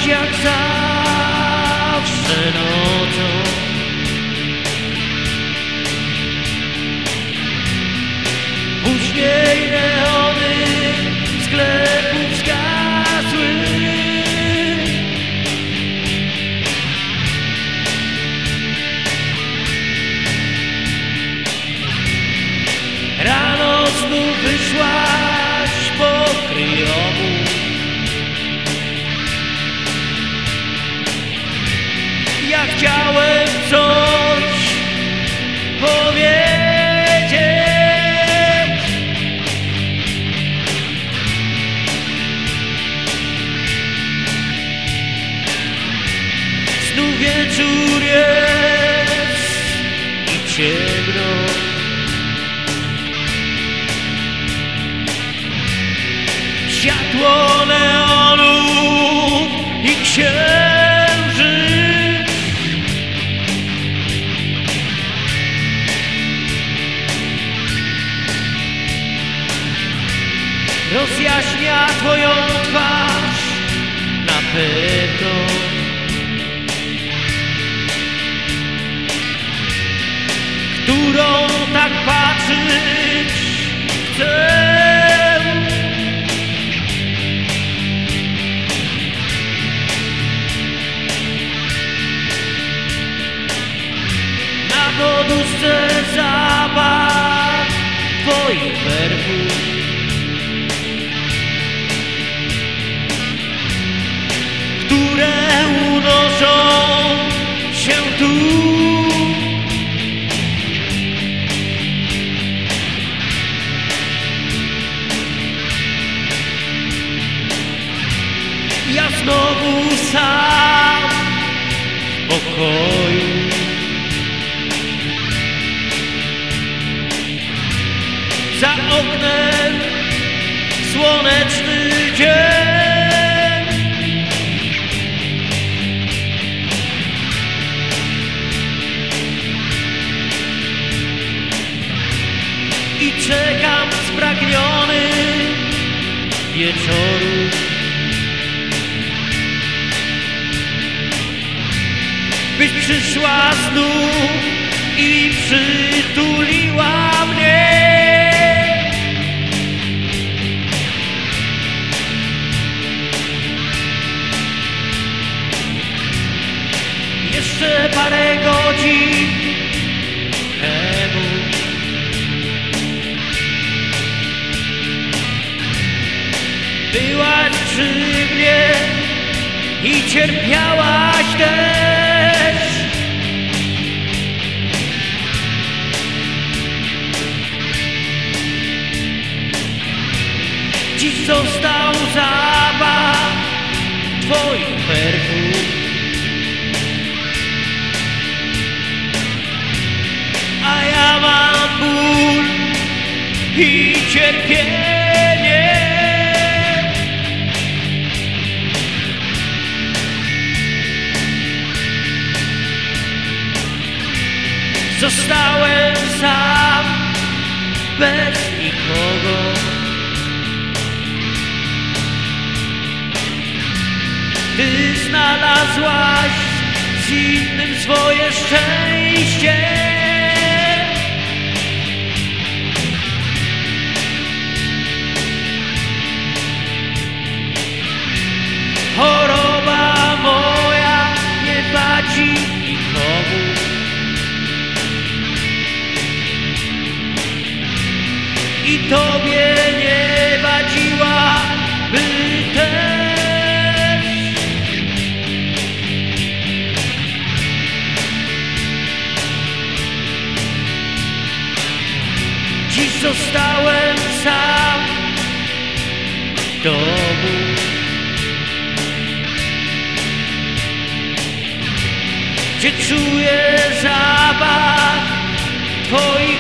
jak zawsze nocą. Później neony sklepów zgasły. Rano znów wyszłaś po kryjomu. Ja chciałem coś powiedzieć, znów wieczór jest i ciemno. Światło neonów i księżyc. Rozjaśnia twoją twarz na pewno. Którą tak patrzeć chcę. Na poduszce zapach twoich perfum. Które unoszą się tu. Ja znowu sam w pokoju. Za oknem słoneczny dzień. I czekam spragniony wieczoru. Byś przyszła znów i przytuliła mnie. Jeszcze parę godzin temu byłaś przy mnie i cierpiałaś też. Dziś został zapach twoich perfum. A ja mam ból i cierpienie. Zostałem sam, bez nikogo. Ty znalazłaś z innym swoje szczęście. Choroba moja nie wadzi nikomu. I tobie nie wadziła, by też. Dziś zostałem sam w domu. Gdzie czuję zapach twoich